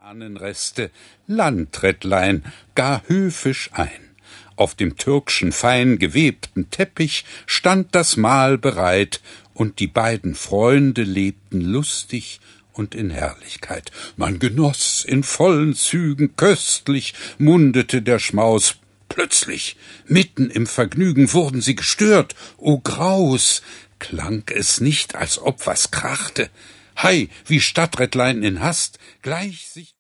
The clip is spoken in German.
Ahnenreste, Landrättlein, gar höfisch ein. Auf dem türkschen fein gewebten Teppich stand das Mahl bereit, und die beiden Freunde lebten lustig und in Herrlichkeit. Man genoss in vollen Zügen, köstlich mundete der Schmaus. Plötzlich, mitten im Vergnügen, wurden sie gestört. O Graus! Klang es nicht, als ob was krachte? Hei, wie Stadträttlein in Hast, gleich sich